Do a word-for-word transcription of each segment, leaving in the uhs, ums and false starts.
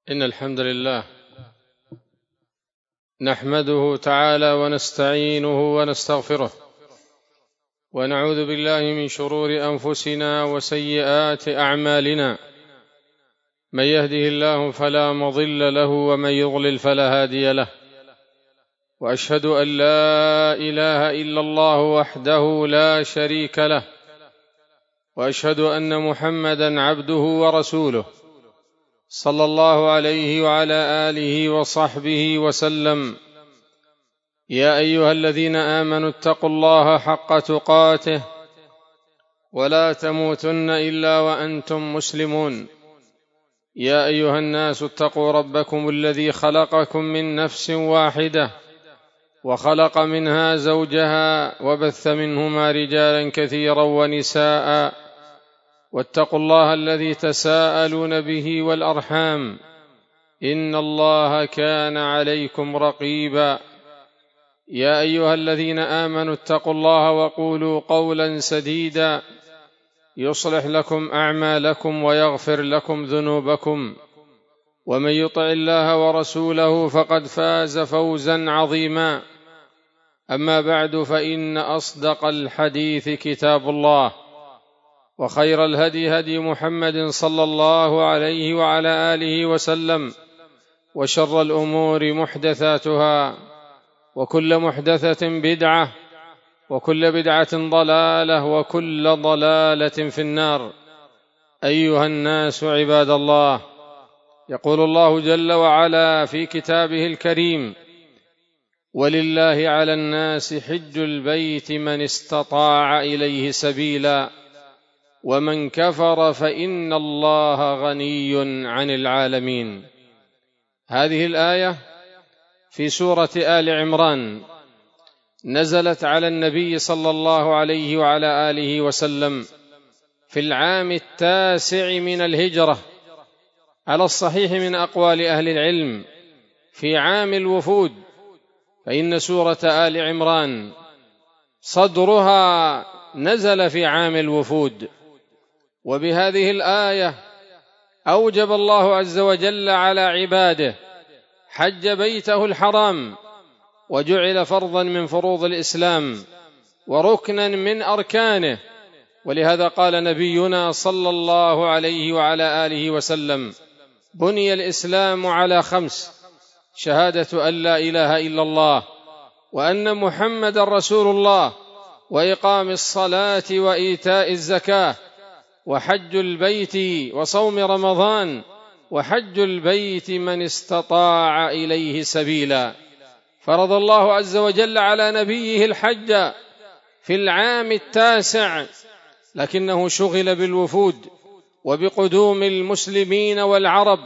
إن الحمد لله نحمده تعالى ونستعينه ونستغفره ونعوذ بالله من شرور أنفسنا وسيئات أعمالنا. من يهده الله فلا مضل له ومن يضلل فلا هادي له، وأشهد أن لا إله إلا الله وحده لا شريك له، وأشهد أن محمدًا عبده ورسوله صلى الله عليه وعلى آله وصحبه وسلم. يا أيها الذين آمنوا اتقوا الله حق تقاته ولا تموتن إلا وأنتم مسلمون. يا أيها الناس اتقوا ربكم الذي خلقكم من نفس واحدة وخلق منها زوجها وبث منهما رجالا كثيرا ونساء، واتقوا الله الذي تساءلون به والأرحام إن الله كان عليكم رقيبا. يا أيها الذين آمنوا اتقوا الله وقولوا قولا سديدا يصلح لكم أعمالكم ويغفر لكم ذنوبكم، ومن يطع الله ورسوله فقد فاز فوزا عظيما. أما بعد، فإن أصدق الحديث كتاب الله، وخير الهدي هدي محمد صلى الله عليه وعلى آله وسلم، وشر الأمور محدثاتها، وكل محدثة بدعة، وكل بدعة ضلالة، وكل ضلالة في النار. أيها الناس عباد الله، يقول الله جل وعلا في كتابه الكريم: ولله على الناس حج البيت من استطاع إليه سبيلا ومن كفر فإن الله غني عن العالمين. هذه الآية في سورة آل عمران نزلت على النبي صلى الله عليه وعلى آله وسلم في العام التاسع من الهجرة، على الصحيح من أقوال أهل العلم في عام الوفود، فإن سورة آل عمران صدرها نزل في عام الوفود. وبهذه الآية أوجب الله عز وجل على عباده حج بيته الحرام، وجعل فرضا من فروض الإسلام وركنا من أركانه. ولهذا قال نبينا صلى الله عليه وعلى آله وسلم: بني الإسلام على خمس: شهادة أن لا إله إلا الله وأن محمد رسول الله، وإقام الصلاة وإيتاء الزكاة، وحج البيت وصوم رمضان، وحج البيت من استطاع إليه سبيلا. فرض الله عز وجل على نبيه الحج في العام التاسع، لكنه شغل بالوفود وبقدوم المسلمين والعرب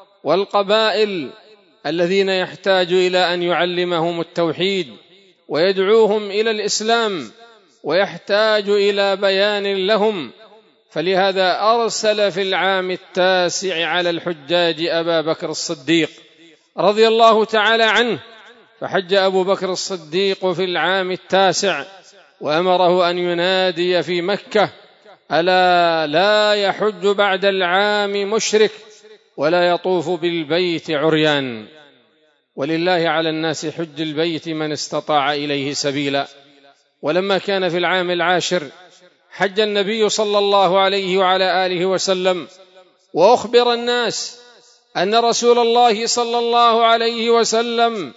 والقبائل الذين يحتاج إلى أن يعلمهم التوحيد ويدعوهم إلى الإسلام، ويحتاج إلى بيان لهم. فلهذا أرسل في العام التاسع على الحجاج أبا بكر الصديق رضي الله تعالى عنه، فحج أبو بكر الصديق في العام التاسع، وأمره أن ينادي في مكة: ألا لا يحج بعد العام مشرك ولا يطوف بالبيت عريان. ولله على الناس حج البيت من استطاع إليه سبيلا. ولما كان في العام العاشر حج النبي صلى الله عليه وعلى آله وسلم، وأخبر الناس أن رسول الله صلى الله عليه وسلم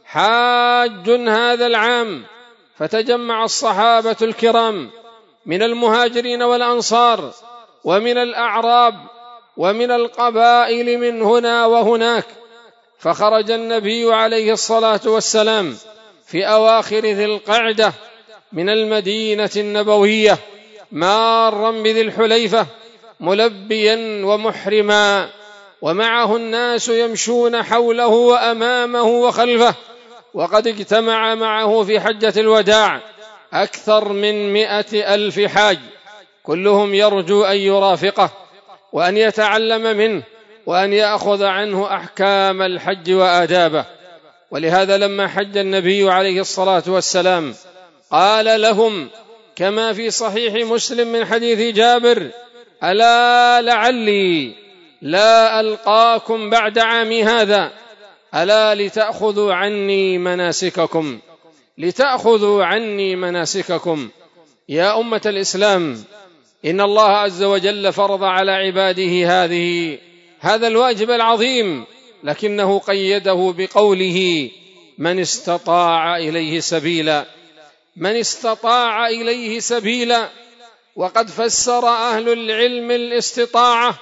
حاج هذا العام. فتجمع الصحابة الكرام من المهاجرين والأنصار ومن الأعراب ومن القبائل من هنا وهناك، فخرج النبي عليه الصلاة والسلام في أواخر ذي القعدة من المدينة النبوية مارا بذي الحليفة ملبيا ومحرما، ومعه الناس يمشون حوله وأمامه وخلفه. وقد اجتمع معه في حجة الوداع أكثر من مئة ألف حاج، كلهم يرجو أن يرافقه وأن يتعلم منه وأن يأخذ عنه أحكام الحج وآدابه. ولهذا لما حج النبي عليه الصلاة والسلام قال لهم كما في صحيح مسلم من حديث جابر: ألا لعلي لا ألقاكم بعد عامي هذا ألا لتأخذوا عني مناسككم لتأخذوا عني مناسككم. يا أمة الإسلام، إن الله عز وجل فرض على عباده هذه هذا الواجب العظيم، لكنه قيده بقوله من استطاع إليه سبيلا من استطاع إليه سبيلا. وقد فسر أهل العلم الاستطاعة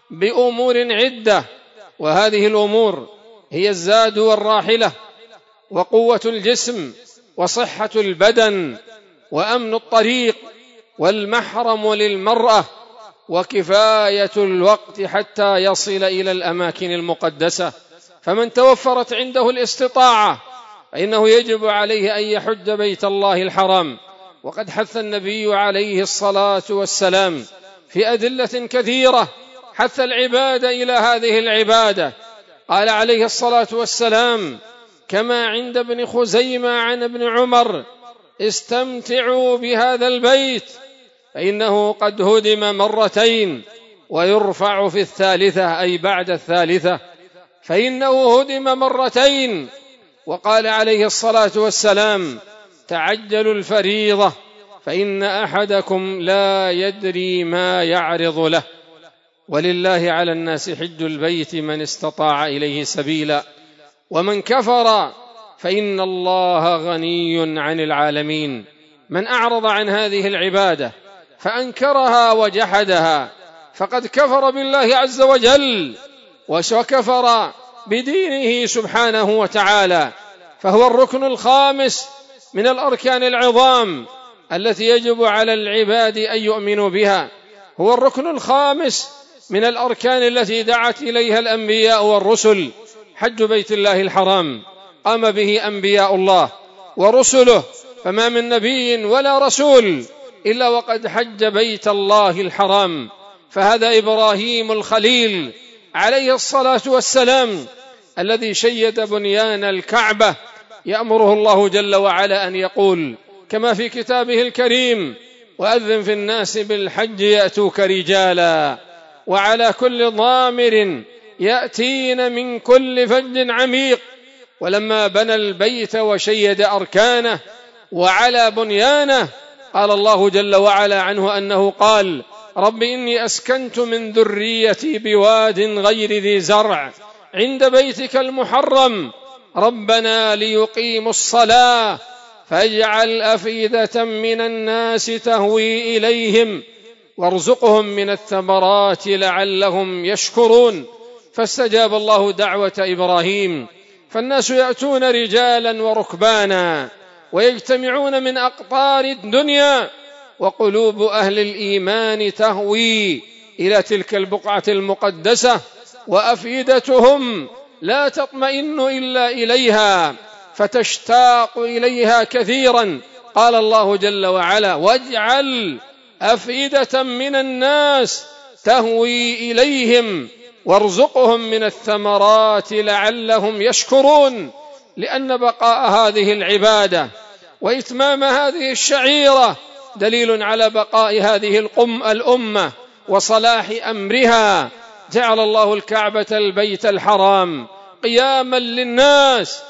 بأمور عدة، وهذه الأمور هي الزاد والراحلة وقوة الجسم وصحة البدن وأمن الطريق والمحرم للمرأة وكفاية الوقت حتى يصل إلى الأماكن المقدسة. فمن توفرت عنده الاستطاعة فإنه يجب عليه أن يحج بيت الله الحرام. وقد حث النبي عليه الصلاة والسلام في أدلة كثيرة حث العباد إلى هذه العبادة. قال عليه الصلاة والسلام كما عند ابن خزيمة عن ابن عمر استمتعوا بهذا البيت فإنه قد هدم مرتين ويرفع في الثالثة، أي بعد الثالثة، فإنه هدم مرتين. وقال عليه الصلاة والسلام تعجلوا الفريضة فإن أحدكم لا يدري ما يعرض له، ولله على الناس حج البيت من استطاع إليه سبيلا، ومن كفر فإن الله غني عن العالمين. من أعرض عن هذه العبادة فأنكرها وجحدها فقد كفر بالله عز وجل وكفر بدينه سبحانه وتعالى، فهو الركن الخامس من الأركان العظام التي يجب على العباد أن يؤمنوا بها، هو الركن الخامس من الأركان التي دعت إليها الأنبياء والرسل. حج بيت الله الحرام قام به أنبياء الله ورسله، فما من نبي ولا رسول إلا وقد حج بيت الله الحرام. فهذا إبراهيم الخليل عليه الصلاة والسلام الذي شيد بنيان الكعبة يأمره الله جل وعلا أن يقول كما في كتابه الكريم وأذن في الناس بالحج يأتوك رجالا وعلى كل ضامر يأتين من كل فج عميق. ولما بنى البيت وشيد أركانه وعلى بنيانه قال الله جل وعلا عنه أنه قال رب إني أسكنت من ذريتي بواد غير ذي زرع عند بيتك المحرم ربنا ليقيموا الصلاة فاجعل أفئدة من الناس تهوي إليهم وارزقهم من الثمرات لعلهم يشكرون. فاستجاب الله دعوة إبراهيم، فالناس يأتون رجالا وركبانا ويجتمعون من أقطار الدنيا، وقلوب أهل الإيمان تهوي إلى تلك البقعة المقدسة، وأفئدتهم لا تطمئن إلا إليها فتشتاق إليها كثيرا. قال الله جل وعلا واجعل أفئدة من الناس تهوي إليهم وارزقهم من الثمرات لعلهم يشكرون. لأن بقاء هذه العبادة وإتمام هذه الشعيرة دليل على بقاء هذه الأمة وصلاح أمرها. جعل الله الكعبة البيت الحرام قياما للناس،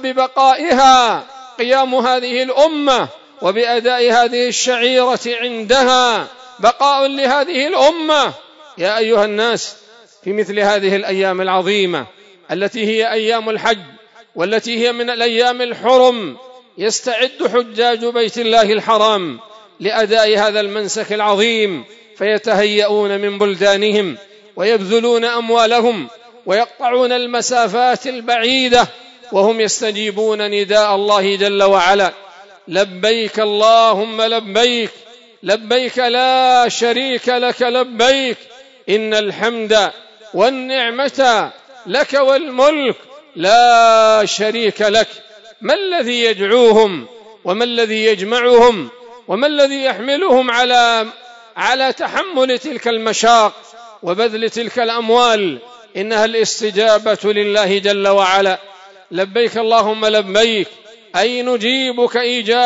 فببقائها قيام هذه الأمة وبأداء هذه الشعيرة عندها بقاء لهذه الأمة. يا أيها الناس، في مثل هذه الأيام العظيمة التي هي أيام الحج والتي هي من الأيام الحرم يستعد حجاج بيت الله الحرام لأداء هذا المنسك العظيم، فيتهيئون من بلدانهم ويبذلون أموالهم ويقطعون المسافات البعيدة وهم يستجيبون نداء الله جل وعلا لبيك اللهم لبيك لبيك لا شريك لك لبيك إن الحمد والنعمة لك والملك لا شريك لك. ما الذي يدعوهم وما الذي يجمعهم وما الذي يحملهم على على تحمل تلك المشاق وبذل تلك الأموال؟ إنها الاستجابة لله جل وعلا. لبيك اللهم لبيك أي نجيبك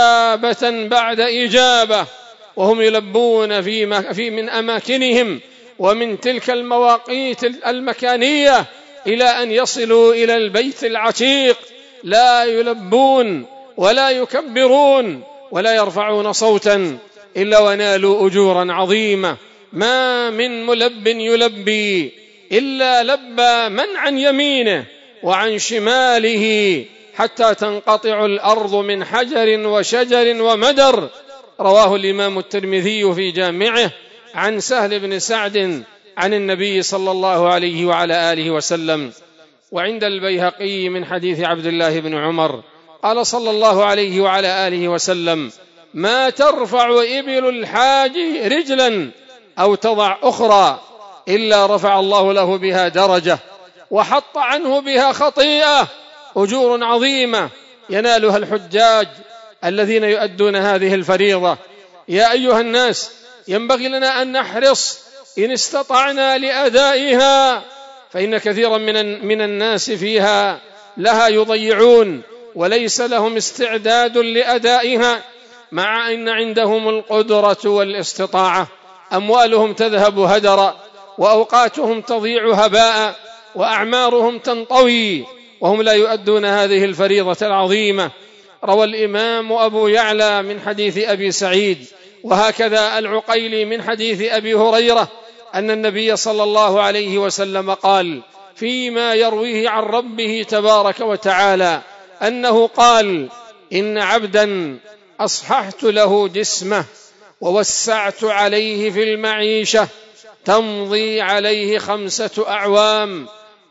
إجابة بعد إجابة، وهم يلبون في من أماكنهم ومن تلك المواقيت المكانية إلى أن يصلوا إلى البيت العتيق لا يلبون ولا يكبرون ولا يرفعون صوتا إلا ونالوا أجورا عظيمة. ما من ملب يلبي إلا لبى من عن يمينه وعن شماله حتى تنقطع الأرض من حجر وشجر ومدر. رواه الإمام الترمذي في جامعه عن سهل بن سعد عن النبي صلى الله عليه وعلى آله وسلم. وعند البيهقي من حديث عبد الله بن عمر قال صلى الله عليه وعلى آله وسلم: ما ترفع إبل الحاج رجلا أو تضع أخرى إلا رفع الله له بها درجة وحط عنه بها خطيئة. أجور عظيمة ينالها الحجاج الذين يؤدون هذه الفريضة. يا أيها الناس، ينبغي لنا أن نحرص إن استطعنا لأدائها، فإن كثيرا من من الناس فيها لها يضيعون وليس لهم استعداد لأدائها، مع أن عندهم القدرة والاستطاعة. أموالهم تذهب هدرا، وأوقاتهم تضيع هباء، وأعمارهم تنطوي وهم لا يؤدون هذه الفريضة العظيمة. روى الإمام أبو يعلى من حديث أبي سعيد، وهكذا العقيلي من حديث أبي هريرة، أن النبي صلى الله عليه وسلم قال فيما يرويه عن ربه تبارك وتعالى أنه قال: إن عبدا أصححت له جسمه ووسعت عليه في المعيشة تمضي عليه خمسة أعوام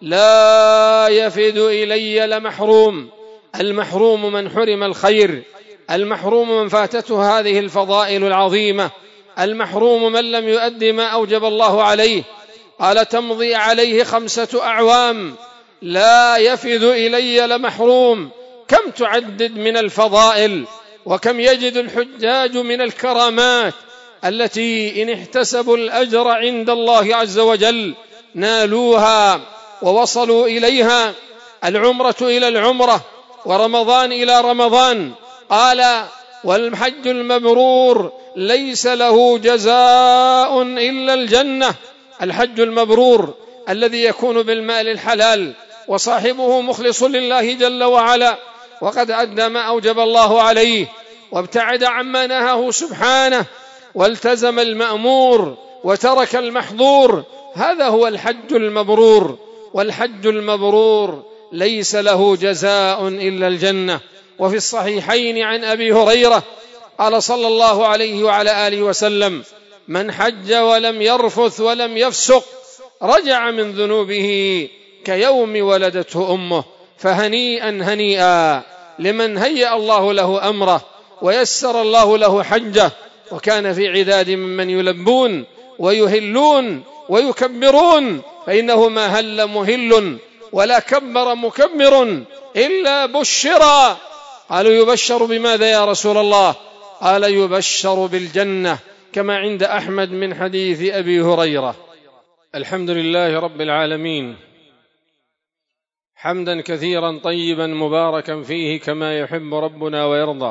لا يفد إلي لمحروم. المحروم من حرم الخير، المحروم من فاتته هذه الفضائل العظيمة، المحروم من لم يؤد ما أوجب الله عليه. قال: تمضي عليه خمسة أعوام لا يفد إلي لمحروم. كم تعدد من الفضائل، وكم يجد الحجاج من الكرامات التي إن احتسبوا الأجر عند الله عز وجل نالوها ووصلوا إليها. العمرة إلى العمرة، ورمضان إلى رمضان. قال: والحج المبرور ليس له جزاء إلا الجنة. الحج المبرور الذي يكون بالمال الحلال وصاحبه مخلص لله جل وعلا، وقد أدى ما أوجب الله عليه وابتعد عما نهاه سبحانه والتزم المأمور وترك المحظور. هذا هو الحج المبرور. والحج المبرور ليس له جزاء إلا الجنة. وفي الصحيحين عن أبي هريرة قال صلى الله عليه وعلى آله وسلم: من حج ولم يرفث ولم يفسق رجع من ذنوبه كيوم ولدته أمه. فهنيئا هنيئا لمن هيأ الله له أمره ويسر الله له حجه، وكان في عداد ممن يلبون ويهلون ويكبرون، فإنه ما هل مهل ولا كبر مكبر إلا بشرا. قالوا: يبشر بماذا يا رسول الله؟ قال: يبشر بالجنة، كما عند أحمد من حديث أبي هريرة. الحمد لله رب العالمين، حمدا كثيرا طيبا مباركا فيه كما يحب ربنا ويرضى.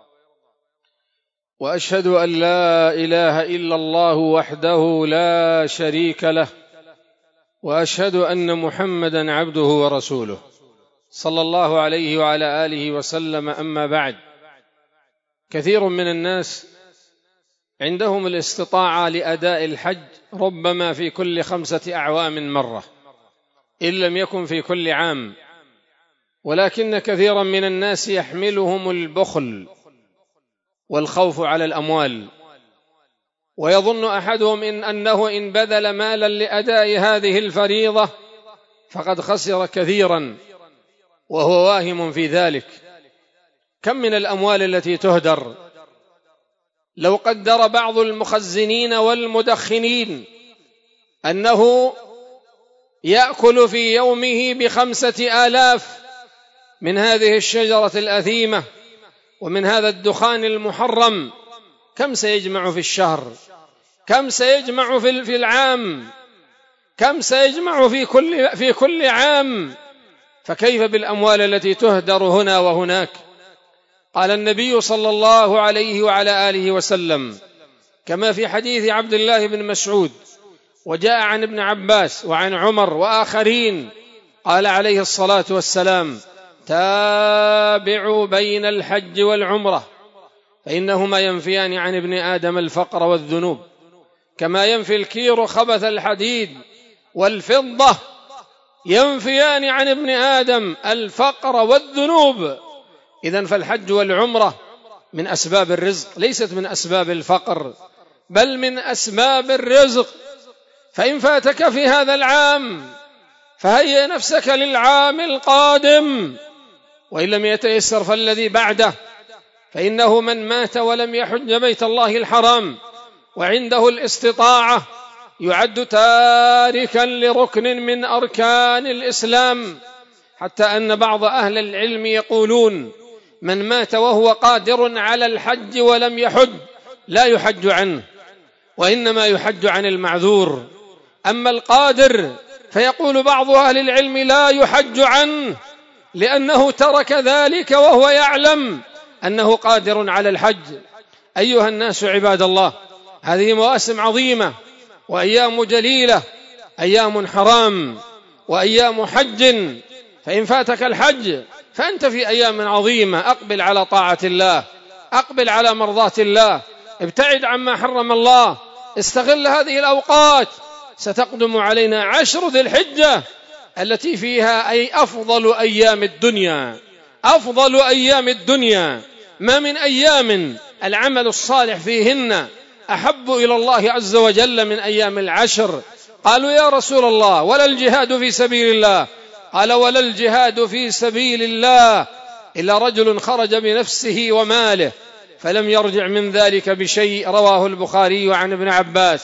وأشهد أن لا إله إلا الله وحده لا شريك له، وأشهد أن محمدا عبده ورسوله صلى الله عليه وعلى آله وسلم. أما بعد، كثير من الناس عندهم الاستطاعة لأداء الحج ربما في كل خمسة أعوام مرة، إن لم يكن في كل عام، ولكن كثيرا من الناس يحملهم البخل والخوف على الأموال، ويظن أحدهم إن أنه إن بذل مالا لأداء هذه الفريضة فقد خسر كثيرا، وهو واهم في ذلك. كم من الأموال التي تهدر. لو قدر بعض المخزنين والمدخنين أنه يأكل في يومه بخمسة آلاف من هذه الشجرة الأثيمة ومن هذا الدخان المحرم، كم سيجمع في الشهر؟ كم سيجمع في العام؟ كم سيجمع في كل في كل عام؟ فكيف بالأموال التي تهدر هنا وهناك؟ قال النبي صلى الله عليه وعلى آله وسلم كما في حديث عبد الله بن مسعود: وجاء عن ابن عباس وعن عمر وآخرين قال عليه الصلاة والسلام: تابعوا بين الحج والعمرة فإنهما ينفيان عن ابن آدم الفقر والذنوب، كما ينفي الكير خبث الحديد والفضة، ينفيان عن ابن آدم الفقر والذنوب. إذن فالحج والعمرة من أسباب الرزق، ليست من أسباب الفقر، بل من أسباب الرزق. فإن فاتك في هذا العام فهيئ نفسك للعام القادم، وإن لم يتيسر فالذي بعده، فإنه من مات ولم يحج بيت الله الحرام وعنده الاستطاعة يعد تاركا لركن من أركان الإسلام، حتى أن بعض أهل العلم يقولون: من مات وهو قادر على الحج ولم يحج لا يحج عنه، وإنما يحج عن المعذور. أما القادر فيقول بعض أهل العلم لا يحج عنه لأنه ترك ذلك وهو يعلم أنه قادر على الحج. أيها الناس عباد الله، هذه مواسم عظيمة وأيام جليلة، أيام حرام وأيام حج، فإن فاتك الحج فأنت في أيام عظيمة. أقبل على طاعة الله، أقبل على مرضاة الله، ابتعد عما حرم الله، استغل هذه الأوقات. ستقدم علينا عشر ذي الحجة التي فيها أي أفضل أيام الدنيا، أفضل أيام الدنيا. ما من أيام العمل الصالح فيهن أحب إلى الله عز وجل من أيام العشر. قالوا: يا رسول الله ولا الجهاد في سبيل الله؟ قال: ولا الجهاد في سبيل الله إلا رجل خرج بنفسه وماله فلم يرجع من ذلك بشيء. رواه البخاري عن ابن عباس.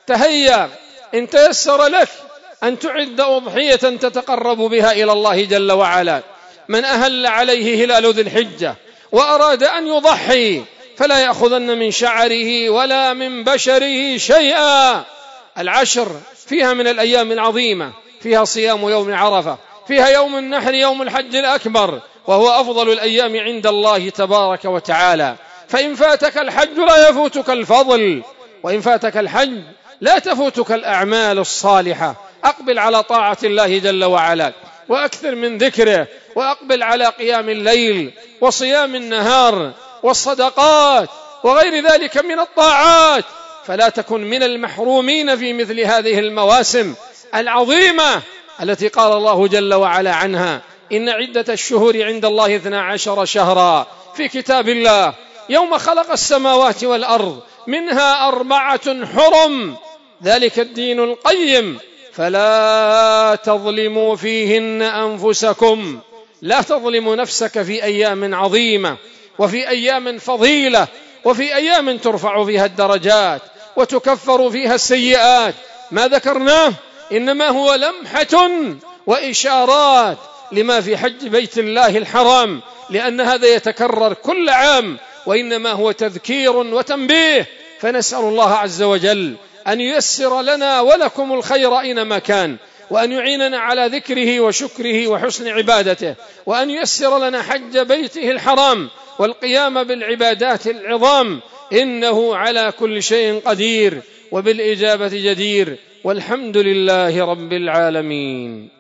تهيأ إن تيسر لك أن تعد أضحية تتقرب بها إلى الله جل وعلا. من أهل عليه هلال ذي الحجة وأراد أن يضحي فلا يأخذن من شعره ولا من بشره شيئا. العشر فيها من الأيام العظيمة، فيها صيام يوم عرفة، فيها يوم النحر يوم الحج الأكبر، وهو أفضل الأيام عند الله تبارك وتعالى. فإن فاتك الحج لا يفوتك الفضل، وإن فاتك الحج لا تفوتك الأعمال الصالحة. أقبل على طاعة الله جل وعلا وأكثر من ذكره، وأقبل على قيام الليل وصيام النهار والصدقات وغير ذلك من الطاعات، فلا تكن من المحرومين في مثل هذه المواسم العظيمة التي قال الله جل وعلا عنها: إن عدة الشهور عند الله اثنا عشر شهرا في كتاب الله يوم خلق السماوات والأرض منها أربعة حرم ذلك الدين القيم فلا تظلموا فيهن أنفسكم. لا تظلموا نفسك في أيام عظيمة وفي أيام فضيلة وفي أيام ترفع فيها الدرجات وتكفر فيها السيئات. ما ذكرناه إنما هو لمحة وإشارات لما في حج بيت الله الحرام، لأن هذا يتكرر كل عام، وإنما هو تذكير وتنبيه. فنسأل الله عز وجل أن ييسر لنا ولكم الخير أينما كان، وأن يعيننا على ذكره وشكره وحسن عبادته، وأن ييسر لنا حج بيته الحرام والقيام بالعبادات العظام، إنه على كل شيء قدير وبالإجابة جدير، والحمد لله رب العالمين.